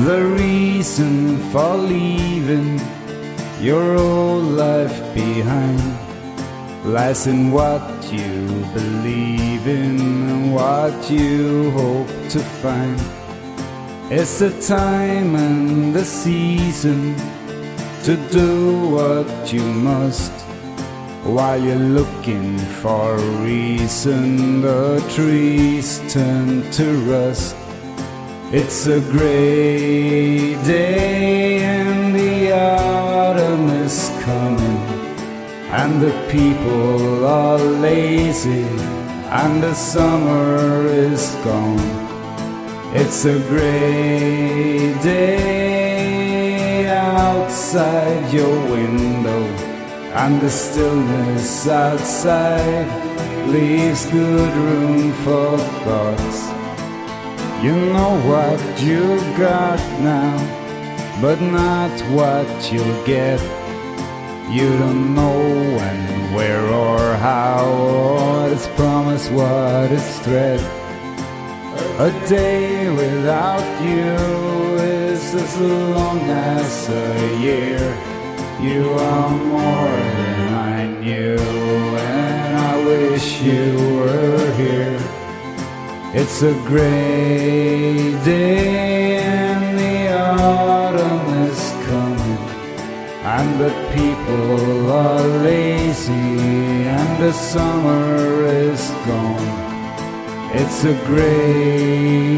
The reason for leaving your old life behind lies in what you believe in and what you hope to find. It's the time and the season to do what you must. While you're looking for a reason, the trees turn to rust. It's a gray day and the autumn is coming, and the people are lazy and the summer is gone. It's a gray day outside your window, and the stillness outside leaves good room for thoughts. You know what you got now, but not what you'll get. You don't know when, where or how, or it's promise what it's threat. A day without you is as long as a year. You are more than I knew, and I wish you were here. It's a gray day and the autumn is coming, and the people are lazy and the summer is gone. It's a gray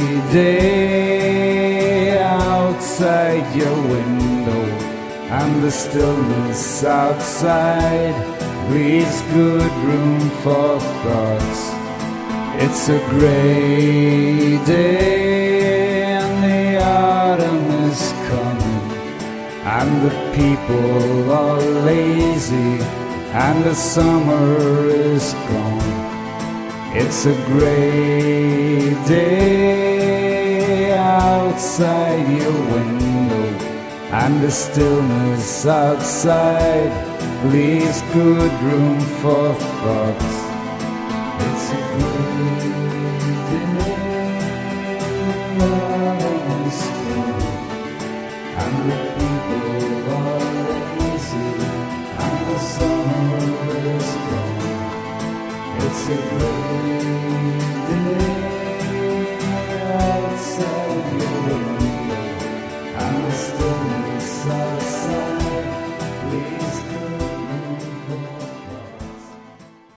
day outside your window, and the stillness outside leaves good room for thoughts. It's a gray day and the autumn is coming, and the people are lazy and the summer is gone. It's a gray day outside your window, and the stillness outside leaves good room for thoughts. It's a gray day, autumn is coming, and the people are lazy, and the summer is gone. It's a gray day outside your window.